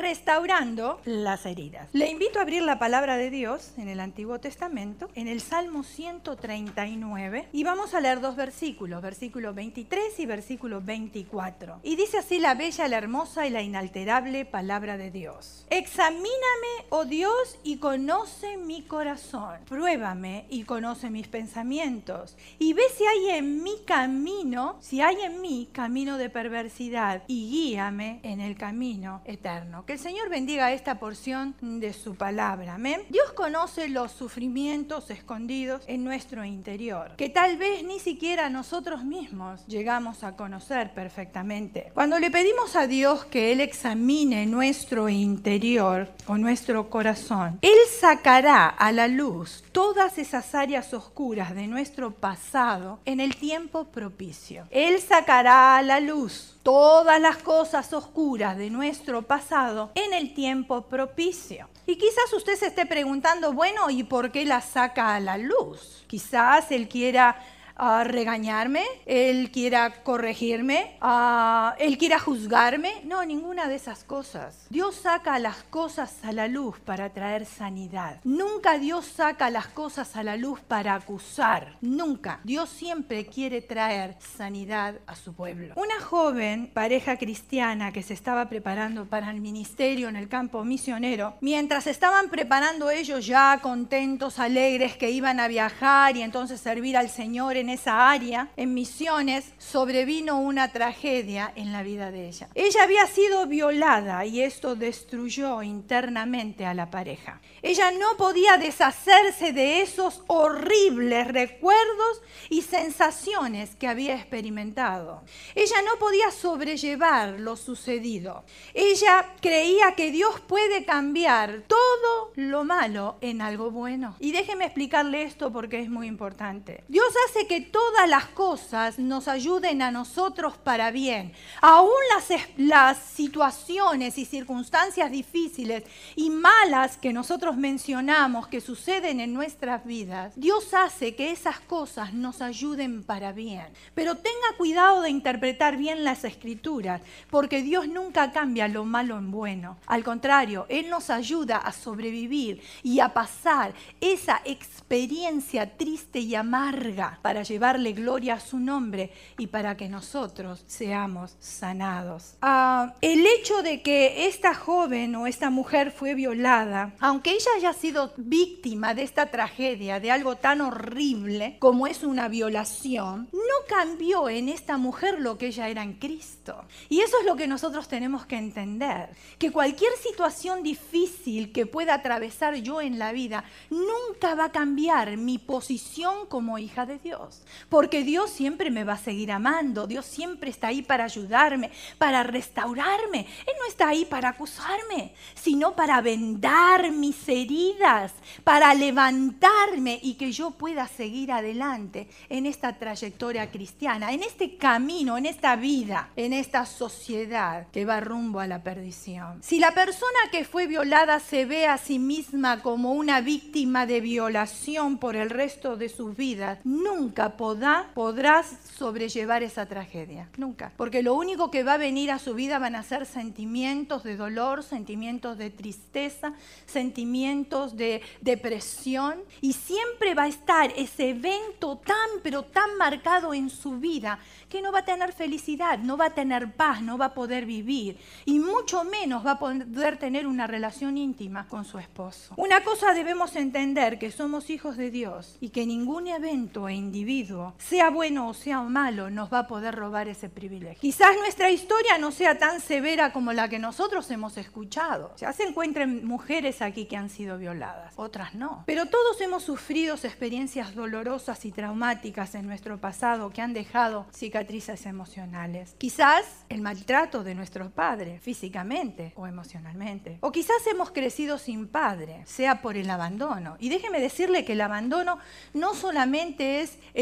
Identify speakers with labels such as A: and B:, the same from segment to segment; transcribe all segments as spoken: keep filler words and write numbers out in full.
A: restaurando las heridas. Le invito a abrir la palabra de Dios en el Antiguo Testamento, en el Salmo ciento treinta y nueve, y vamos a leer dos versículos, versículo veintitrés y versículo veinticuatro. Y dice así la bella, la hermosa y la inalterable palabra de Dios. Examíname, oh Dios, y conoce mi corazón. Pruébame y conoce mis pensamientos. Y ve si hay en mi camino, si hay en mí camino de perversidad, y guíame en el camino eterno. Que el Señor bendiga esta porción de su palabra. Amén. Dios conoce los sufrimientos escondidos en nuestro interior, que tal vez ni siquiera nosotros mismos llegamos a conocer perfectamente. Cuando le pedimos a Dios que Él examine nuestro interior o nuestro corazón, Él sacará a la luz todas esas áreas oscuras de nuestro pasado en el tiempo propicio. Él sacará a la luz todas las cosas oscuras de nuestro pasado en el tiempo propicio. Y quizás usted se esté preguntando, bueno, ¿y por qué las saca a la luz? Quizás Él quiera Uh, regañarme, Él quiera corregirme, uh, Él quiera juzgarme. No, ninguna de esas cosas. Dios saca las cosas a la luz para traer sanidad. Nunca Dios saca las cosas a la luz para acusar. Nunca. Dios siempre quiere traer sanidad a su pueblo. Una joven pareja cristiana que se estaba preparando para el ministerio en el campo misionero, mientras estaban preparando ellos ya contentos, alegres, que iban a viajar y entonces servir al Señor en en esa área, en misiones, sobrevino una tragedia en la vida de ella. Ella había sido violada y esto destruyó internamente a la pareja. Ella no podía deshacerse de esos horribles recuerdos y sensaciones que había experimentado. Ella no podía sobrellevar lo sucedido. Ella creía que Dios puede cambiar todo lo malo en algo bueno. Y déjeme explicarle esto porque es muy importante. Dios hace que Que todas las cosas nos ayuden a nosotros para bien. Aún las, las situaciones y circunstancias difíciles y malas que nosotros mencionamos que suceden en nuestras vidas, Dios hace que esas cosas nos ayuden para bien. Pero tenga cuidado de interpretar bien las Escrituras, porque Dios nunca cambia lo malo en bueno. Al contrario, Él nos ayuda a sobrevivir y a pasar esa experiencia triste y amarga para llevarle gloria a su nombre y para que nosotros seamos sanados. Uh, el hecho de que esta joven o esta mujer fue violada, aunque ella haya sido víctima de esta tragedia, de algo tan horrible como es una violación, no cambió en esta mujer lo que ella era en Cristo. Y eso es lo que nosotros tenemos que entender, que cualquier situación difícil que pueda atravesar yo en la vida, nunca va a cambiar mi posición como hija de Dios. Porque Dios siempre me va a seguir amando. Dios siempre está ahí para ayudarme, para restaurarme. Él no está ahí para acusarme, sino para vendar mis heridas, para levantarme y que yo pueda seguir adelante en esta trayectoria cristiana, en este camino, en esta vida, en esta sociedad que va rumbo a la perdición. Si la persona que fue violada se ve a sí misma como una víctima de violación por el resto de sus vidas, nunca podrá, podrás sobrellevar esa tragedia. Nunca. Porque lo único que va a venir a su vida van a ser sentimientos de dolor, sentimientos de tristeza, sentimientos de depresión. Y siempre va a estar ese evento tan, pero tan marcado en su vida que no va a tener felicidad, no va a tener paz, no va a poder vivir. Y mucho menos va a poder tener una relación íntima con su esposo. Una cosa debemos entender, que somos hijos de Dios y que ningún evento e individuo, sea bueno o sea malo, nos va a poder robar ese privilegio. Quizás nuestra historia no sea tan severa como la que nosotros hemos escuchado. Ya se encuentran mujeres aquí que han sido violadas, otras no. Pero todos hemos sufrido experiencias dolorosas y traumáticas en nuestro pasado que han dejado cicatrices emocionales. Quizás el maltrato de nuestros padres, físicamente o emocionalmente. O quizás hemos crecido sin padre, sea por el abandono. Y déjeme decirle que el abandono no solamente es el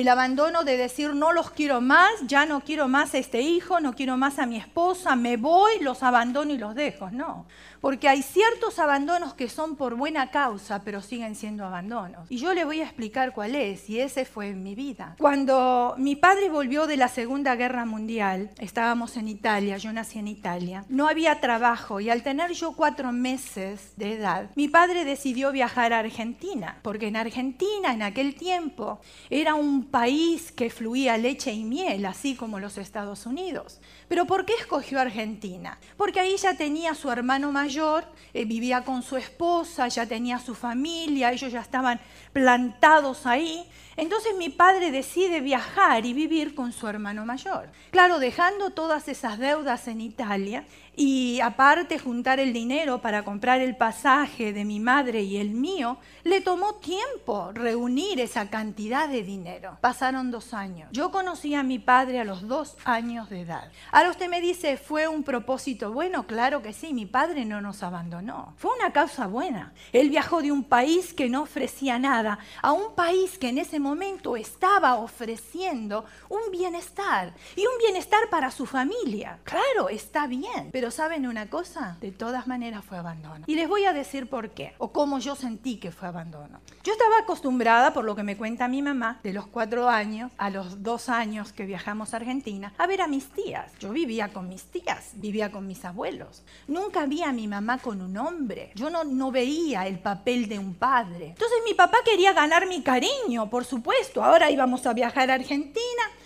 A: El abandono de decir no los quiero más, ya no quiero más a este hijo, no quiero más a mi esposa, me voy, los abandono y los dejo. No, porque hay ciertos abandonos que son por buena causa, pero siguen siendo abandonos. Y yo le voy a explicar cuál es, y ese fue en mi vida. Cuando mi padre volvió de la Segunda Guerra Mundial, estábamos en Italia, yo nací en Italia, no había trabajo y al tener yo cuatro meses de edad, mi padre decidió viajar a Argentina, porque en Argentina en aquel tiempo era un país que fluía leche y miel, así como los Estados Unidos. ¿Pero por qué escogió Argentina? Porque ahí ya tenía su hermano mayor, eh, vivía con su esposa, ya tenía su familia, ellos ya estaban plantados ahí. Entonces mi padre decide viajar y vivir con su hermano mayor. Claro, dejando todas esas deudas en Italia y aparte juntar el dinero para comprar el pasaje de mi madre y el mío, le tomó tiempo reunir esa cantidad de dinero. Pasaron dos años. Yo conocí a mi padre a los dos años de edad. Ahora usted me dice, ¿fue un propósito bueno? Claro que sí, mi padre no nos abandonó. Fue una causa buena. Él viajó de un país que no ofrecía nada a un país que en ese momento estaba ofreciendo un bienestar y un bienestar para su familia. Claro, está bien, pero ¿saben una cosa? De todas maneras fue abandono. Y les voy a decir por qué, o cómo yo sentí que fue abandono. Yo estaba acostumbrada, por lo que me cuenta mi mamá, de los cuatro años a los dos años que viajamos a Argentina, a ver a mis tías. Yo vivía con mis tías, vivía con mis abuelos. Nunca vi a mi mamá con un hombre. Yo no, no veía el papel de un padre. Entonces mi papá quería ganar mi cariño, por supuesto. Ahora íbamos a viajar a Argentina.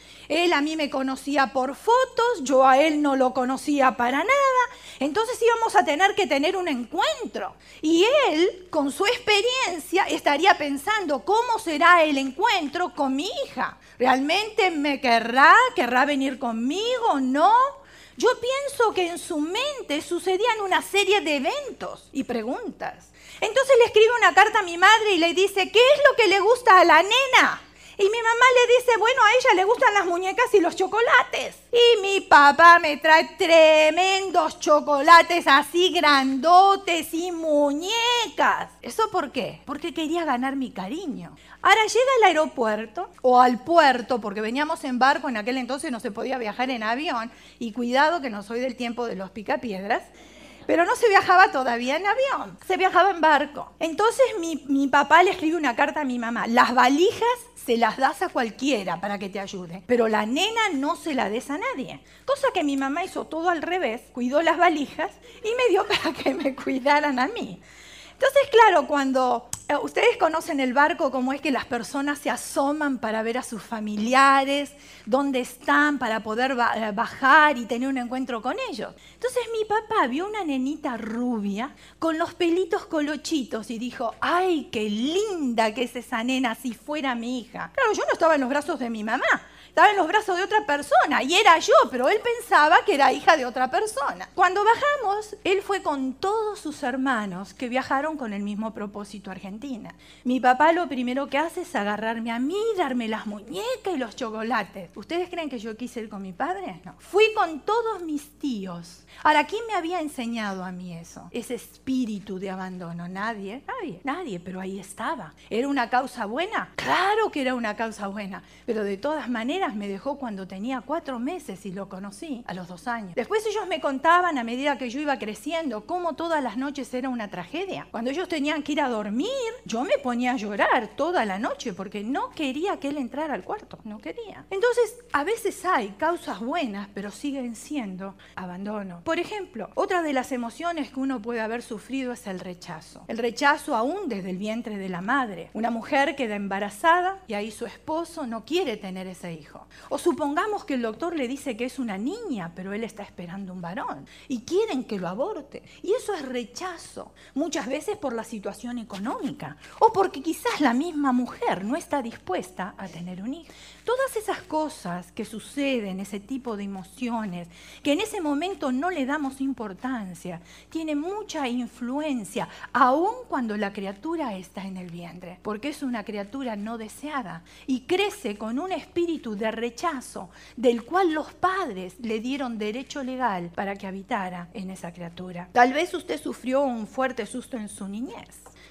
A: Él a mí me conocía por fotos, yo a él no lo conocía para nada. Entonces íbamos a tener que tener un encuentro. Y él, con su experiencia, estaría pensando cómo será el encuentro con mi hija. ¿Realmente me querrá? ¿Querrá venir conmigo? ¿No? Yo pienso que en su mente sucedían una serie de eventos y preguntas. Entonces le escribe una carta a mi madre y le dice, ¿qué es lo que le gusta a la nena? Y mi mamá le dice, bueno, a ella le gustan las muñecas y los chocolates. Y mi papá me trae tremendos chocolates así grandotes y muñecas. ¿Eso por qué? Porque quería ganar mi cariño. Ahora llega al aeropuerto o al puerto, porque veníamos en barco, en aquel entonces no se podía viajar en avión. Y cuidado que no soy del tiempo de los picapiedras. Pero no se viajaba todavía en avión, se viajaba en barco. Entonces mi, mi papá le escribe una carta a mi mamá. Las valijas se las das a cualquiera para que te ayude, pero la nena no se la des a nadie. Cosa que mi mamá hizo todo al revés, cuidó las valijas y me dio para que me cuidaran a mí. Entonces, claro, cuando eh, ustedes conocen el barco, cómo es que las personas se asoman para ver a sus familiares, dónde están, para poder ba- bajar y tener un encuentro con ellos. Entonces mi papá vio una nenita rubia con los pelitos colochitos y dijo, ¡ay, qué linda que es esa nena si fuera mi hija! Claro, yo no estaba en los brazos de mi mamá. Estaba en los brazos de otra persona y era yo, pero él pensaba que era hija de otra persona. Cuando bajamos, él fue con todos sus hermanos que viajaron con el mismo propósito a Argentina. Mi papá lo primero que hace es agarrarme a mí, darme las muñecas y los chocolates. ¿Ustedes creen que yo quise ir con mi padre? No. Fui con todos mis tíos. Ahora, ¿quién me había enseñado a mí eso? Ese espíritu de abandono. Nadie, nadie, nadie, pero ahí estaba. ¿Era una causa buena? Claro que era una causa buena, pero de todas maneras me dejó cuando tenía cuatro meses y lo conocí a los dos años. Después ellos me contaban a medida que yo iba creciendo cómo todas las noches era una tragedia. Cuando ellos tenían que ir a dormir, yo me ponía a llorar toda la noche porque no quería que él entrara al cuarto, no quería. Entonces, a veces hay causas buenas, pero siguen siendo abandono. Por ejemplo, otra de las emociones que uno puede haber sufrido es el rechazo. El rechazo aún desde el vientre de la madre. Una mujer queda embarazada y ahí su esposo no quiere tener ese hijo. O supongamos que el doctor le dice que es una niña, pero él está esperando un varón y quieren que lo aborte. Y eso es rechazo, muchas veces por la situación económica o porque quizás la misma mujer no está dispuesta a tener un hijo. Todas esas cosas que suceden, ese tipo de emociones, que en ese momento no le damos importancia, tienen mucha influencia, aun cuando la criatura está en el vientre, porque es una criatura no deseada y crece con un espíritu de rechazo, del cual los padres le dieron derecho legal para que habitara en esa criatura. Tal vez usted sufrió un fuerte susto en su niñez.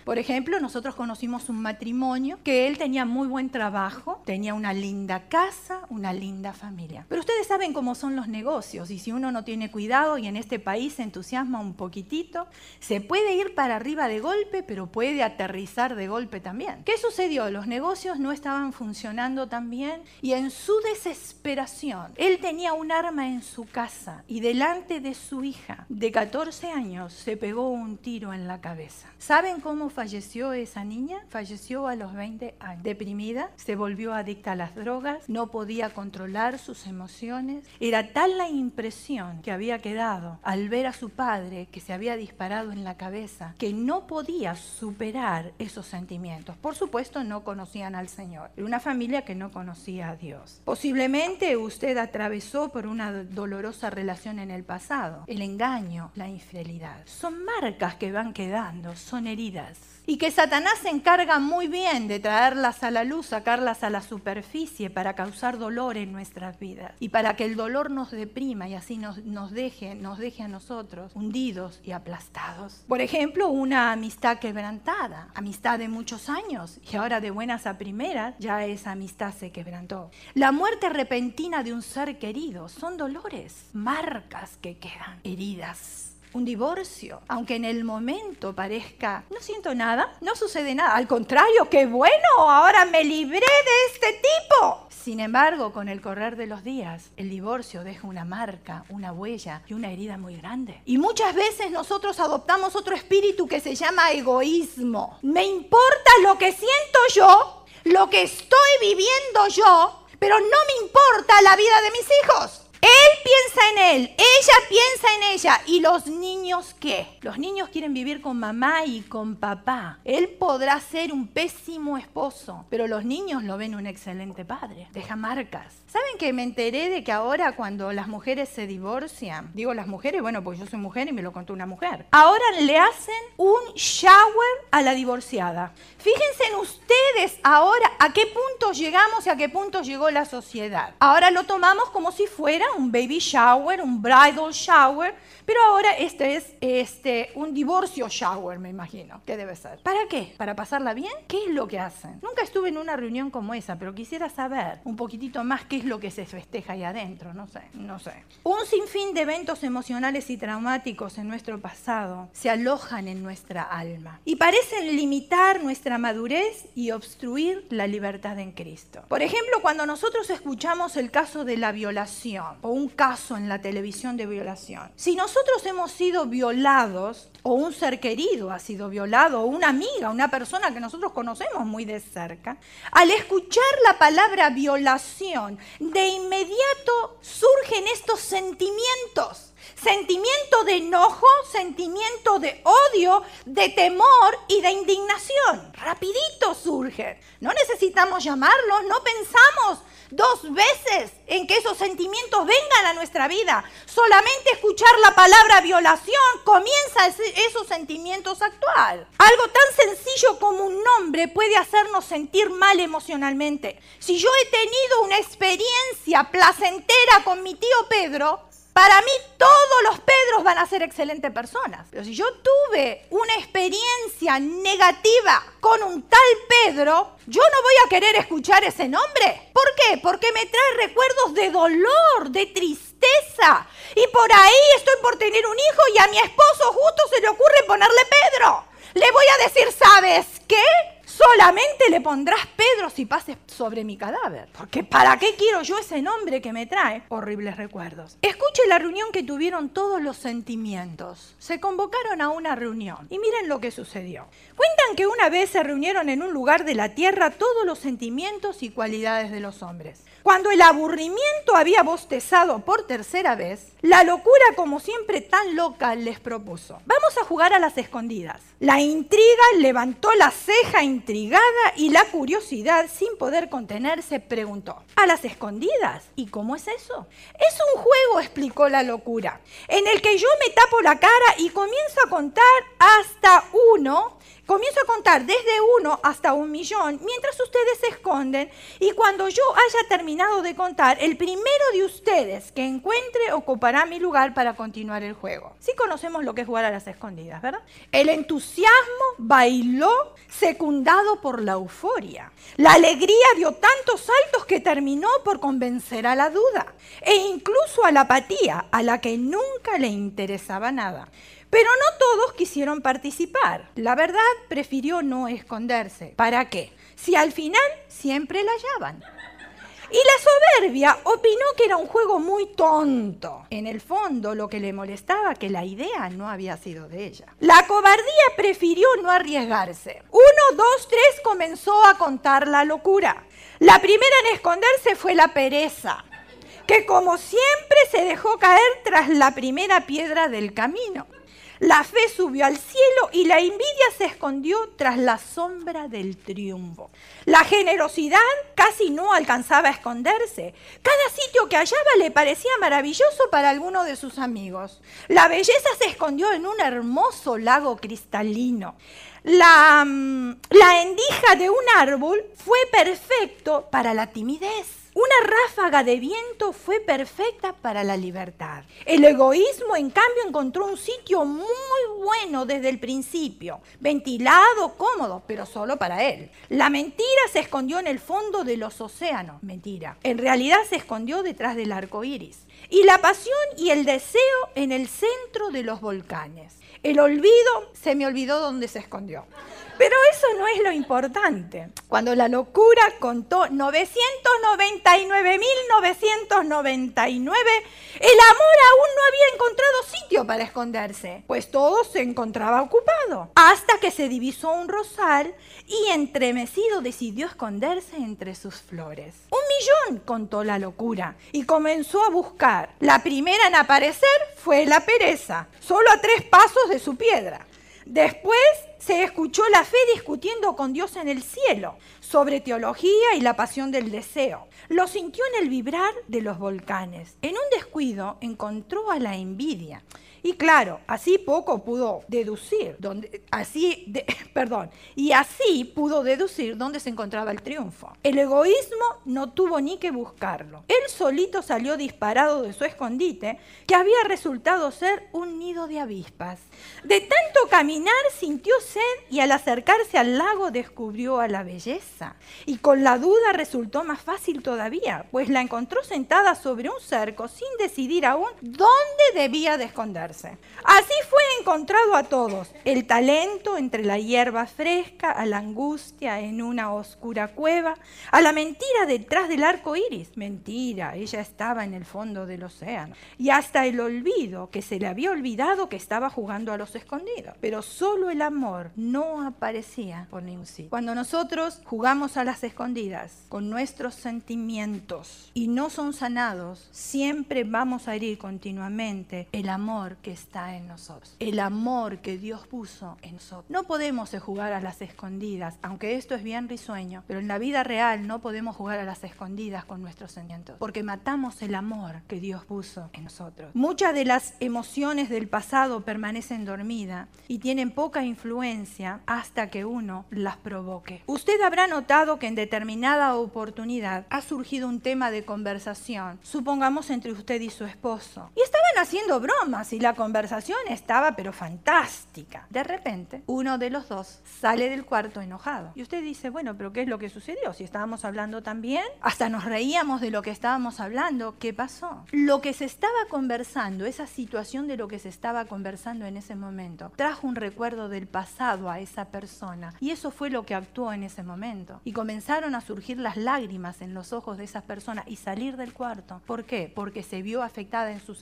A: Por ejemplo, nosotros conocimos un matrimonio que él tenía muy buen trabajo, tenía una linda casa, una linda familia. Pero ustedes saben cómo son los negocios y si uno no tiene cuidado y en este país se entusiasma un poquitito, se puede ir para arriba de golpe, pero puede aterrizar de golpe también. ¿Qué sucedió? Los negocios no estaban funcionando tan bien y en su desesperación, él tenía un arma en su casa y delante de su hija de catorce años se pegó un tiro en la cabeza. ¿Saben cómo falleció esa niña? Falleció a los veinte años. Deprimida, se volvió adicta a las drogas, no podía controlar sus emociones. Era tal la impresión que había quedado al ver a su padre que se había disparado en la cabeza que no podía superar esos sentimientos. Por supuesto, no conocían al Señor. Era una familia que no conocía a Dios. Posiblemente usted atravesó por una dolorosa relación en el pasado. El engaño, la infidelidad. Son marcas que van quedando, son heridas. Y que Satanás se encarga muy bien de traerlas a la luz, sacarlas a la superficie para causar dolor en nuestras vidas. Y para que el dolor nos deprima y así nos, nos, deje, nos deje a nosotros hundidos y aplastados. Por ejemplo, una amistad quebrantada, amistad de muchos años y ahora de buenas a primeras ya esa amistad se quebrantó. La muerte repentina de un ser querido son dolores, marcas que quedan, heridas. Un divorcio, aunque en el momento parezca, no siento nada, no sucede nada, al contrario, qué bueno, ahora me libré de este tipo. Sin embargo, con el correr de los días, el divorcio deja una marca, una huella y una herida muy grande. Y muchas veces nosotros adoptamos otro espíritu que se llama egoísmo. Me importa lo que siento yo, lo que estoy viviendo yo, pero no me importa la vida de mis hijos. Él piensa en él, ella piensa en ella. ¿Y los niños qué? Los niños quieren vivir con mamá y con papá. Él podrá ser un pésimo esposo, pero los niños lo ven un excelente padre. Deja marcas. ¿Saben que me enteré de que ahora cuando las mujeres se divorcian, digo las mujeres, bueno, pues yo soy mujer y me lo contó una mujer, ahora le hacen un shower a la divorciada? Fíjense en ustedes ahora a qué punto llegamos y a qué punto llegó la sociedad. Ahora lo tomamos como si fuera un baby shower, un bridal shower, pero ahora este es este, un divorcio shower, me imagino, que debe ser. ¿Para qué? ¿Para pasarla bien? ¿Qué es lo que hacen? Nunca estuve en una reunión como esa, pero quisiera saber un poquitito más qué es lo que se festeja ahí adentro, no sé, no sé. Un sinfín de eventos emocionales y traumáticos en nuestro pasado se alojan en nuestra alma y parecen limitar nuestra madurez y obstruir la libertad en Cristo. Por ejemplo, cuando nosotros escuchamos el caso de la violación o un caso en la televisión de violación, si nosotros hemos sido violados o un ser querido ha sido violado o una amiga, una persona que nosotros conocemos muy de cerca, al escuchar la palabra violación, de inmediato surgen estos sentimientos. Sentimiento de enojo, sentimiento de odio, de temor y de indignación. Rapidito surgen. No necesitamos llamarlos, no pensamos dos veces en que esos sentimientos vengan a nuestra vida. Solamente escuchar la palabra violación comienza esos sentimientos a actuar. Algo tan sencillo como un nombre puede hacernos sentir mal emocionalmente. Si yo he tenido una experiencia placentera con mi tío Pedro, para mí todos los Pedros van a ser excelentes personas. Pero si yo tuve una experiencia negativa con un tal Pedro, yo no voy a querer escuchar ese nombre. ¿Por qué? Porque me trae recuerdos de dolor, de tristeza. Y por ahí estoy por tener un hijo y a mi esposo justo se le ocurre ponerle Pedro. Le voy a decir, ¿sabes qué? Solamente le pondrás Pedro si pases sobre mi cadáver. Porque ¿para qué quiero yo ese nombre que me trae horribles recuerdos? Escuche la reunión que tuvieron todos los sentimientos. Se convocaron a una reunión y miren lo que sucedió. Cuentan que una vez se reunieron en un lugar de la tierra todos los sentimientos y cualidades de los hombres. Cuando el aburrimiento había bostezado por tercera vez, la locura, como siempre tan loca, les propuso: vamos a jugar a las escondidas. La intriga levantó la ceja intrigante intrigada y la curiosidad, sin poder contenerse, preguntó: ¿a las escondidas? ¿Y cómo es eso? Es un juego, explicó la locura, en el que yo me tapo la cara y comienzo a contar hasta uno, comienzo a contar desde uno hasta un millón, mientras ustedes se esconden, y cuando yo haya terminado de contar, el primero de ustedes que encuentre ocupará mi lugar para continuar el juego. Sí conocemos lo que es jugar a las escondidas, ¿verdad? El entusiasmo bailó, secundado por la euforia. La alegría dio tantos saltos que terminó por convencer a la duda, e incluso a la apatía, a la que nunca le interesaba nada. Pero no todos quisieron participar. La verdad, prefirió no esconderse. ¿Para qué? Si al final siempre la hallaban. Y la soberbia opinó que era un juego muy tonto. En el fondo, lo que le molestaba que la idea no había sido de ella. La cobardía prefirió no arriesgarse. Uno, dos, tres, comenzó a contar la locura. La primera en esconderse fue la pereza, que como siempre se dejó caer tras la primera piedra del camino. La fe subió al cielo y la envidia se escondió tras la sombra del triunfo. La generosidad casi no alcanzaba a esconderse. Cada sitio que hallaba le parecía maravilloso para alguno de sus amigos. La belleza se escondió en un hermoso lago cristalino. La, la endija de un árbol fue perfecto para la timidez. Una ráfaga de viento fue perfecta para la libertad. El egoísmo, en cambio, encontró un sitio muy bueno desde el principio, ventilado, cómodo, pero solo para él. La mentira se escondió en el fondo de los océanos. Mentira. En realidad se escondió detrás del arco iris. Y la pasión y el deseo en el centro de los volcanes. El olvido, se me olvidó dónde se escondió. Pero eso no es lo importante. Cuando la locura contó novecientos noventa y nueve mil novecientos noventa y nueve, el amor aún no había encontrado sitio para esconderse, pues todo se encontraba ocupado, hasta que se divisó un rosal y entremecido decidió esconderse entre sus flores. Un millón, contó la locura, y comenzó a buscar. La primera en aparecer fue la pereza, solo a tres pasos de su piedra. Después se escuchó la fe discutiendo con Dios en el cielo sobre teología y la pasión del deseo. Lo sintió en el vibrar de los volcanes. En un descuido encontró a la envidia. Y claro, así poco pudo deducir, dónde, así, de, perdón, y así pudo deducir dónde se encontraba el triunfo. El egoísmo no tuvo ni que buscarlo. Él solito salió disparado de su escondite, que había resultado ser un nido de avispas. De tanto caminar sintió sed y al acercarse al lago descubrió a la belleza. Y con la duda resultó más fácil todavía, pues la encontró sentada sobre un cerco sin decidir aún dónde debía de esconderse. Así fue encontrado a todos, el talento entre la hierba fresca, a la angustia en una oscura cueva, a la mentira detrás del arco iris. Mentira, ella estaba en el fondo del océano. Y hasta el olvido, que se le había olvidado que estaba jugando a los escondidos. Pero solo el amor no aparecía por ningún sitio. Cuando nosotros jugamos a las escondidas con nuestros sentimientos y no son sanados, siempre vamos a herir continuamente el amor que está en nosotros, el amor que Dios puso en nosotros. No podemos jugar a las escondidas, aunque esto es bien risueño, pero en la vida real no podemos jugar a las escondidas con nuestros sentimientos, porque matamos el amor que Dios puso en nosotros. Muchas de las emociones del pasado permanecen dormidas y tienen poca influencia hasta que uno las provoque. Usted habrá notado que en determinada oportunidad ha surgido un tema de conversación, supongamos entre usted y su esposo, y estaban haciendo bromas y la conversación estaba pero fantástica. De repente, uno de los dos sale del cuarto enojado. Y usted dice, bueno, pero ¿qué es lo que sucedió? Si estábamos hablando tan bien, hasta nos reíamos de lo que estábamos hablando. ¿Qué pasó? Lo que se estaba conversando, esa situación de lo que se estaba conversando en ese momento, trajo un recuerdo del pasado a esa persona. Y eso fue lo que actuó en ese momento. Y comenzaron a surgir las lágrimas en los ojos de esa persona y salir del cuarto. ¿Por qué? Porque se vio afectada en sus emociones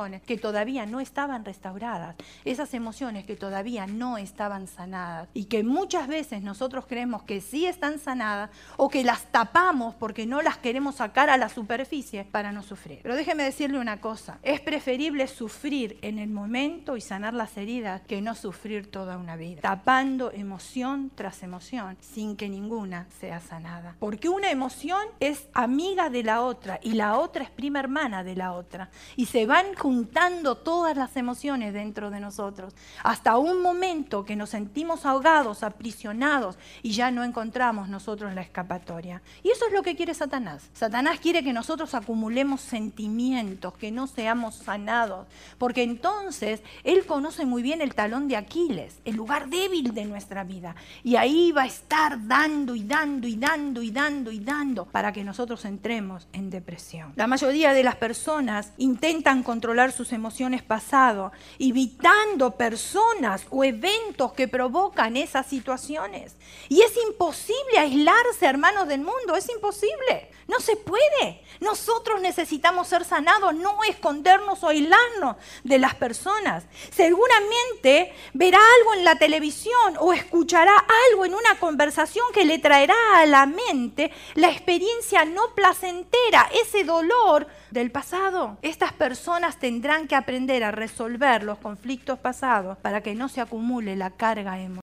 A: emociones que todavía no estaban restauradas, esas emociones que todavía no estaban sanadas y que muchas veces nosotros creemos que sí están sanadas o que las tapamos porque no las queremos sacar a la superficie para no sufrir. Pero déjeme decirle una cosa, es preferible sufrir en el momento y sanar las heridas que no sufrir toda una vida, tapando emoción tras emoción sin que ninguna sea sanada. Porque una emoción es amiga de la otra y la otra es prima hermana de la otra. Y se van juntando todas las emociones dentro de nosotros hasta un momento que nos sentimos ahogados, aprisionados y ya no encontramos nosotros la escapatoria. Y eso es lo que quiere Satanás. Satanás quiere que nosotros acumulemos sentimientos, que no seamos sanados, porque entonces él conoce muy bien el talón de Aquiles, el lugar débil de nuestra vida. Y ahí va a estar dando y dando y dando y dando y dando para que nosotros entremos en depresión. La mayoría de las personas intentan controlar sus emociones pasadas, evitando personas o eventos que provocan esas situaciones. Y es imposible aislarse, hermanos del mundo, es imposible. No se puede. Nosotros necesitamos ser sanados, no escondernos o aislarnos de las personas. Seguramente verá algo en la televisión o escuchará algo en una conversación que le traerá a la mente la experiencia no placentera, ese dolor del pasado. Estas personas tendrán que aprender a resolver los conflictos pasados para que no se acumule la carga emocional.